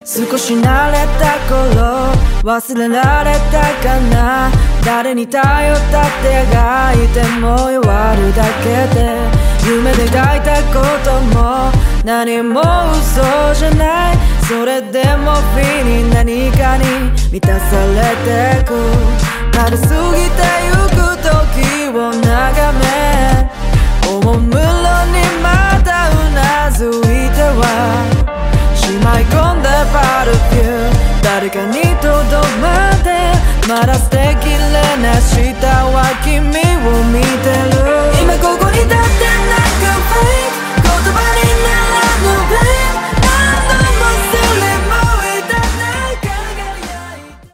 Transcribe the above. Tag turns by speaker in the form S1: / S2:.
S1: 少し慣れた頃忘れられたかな。誰に頼ったって描いても弱るだけで、夢で描いたことも何も嘘じゃない。それでも日に何かに満たされてく。まる過ぎてゆく時を眺め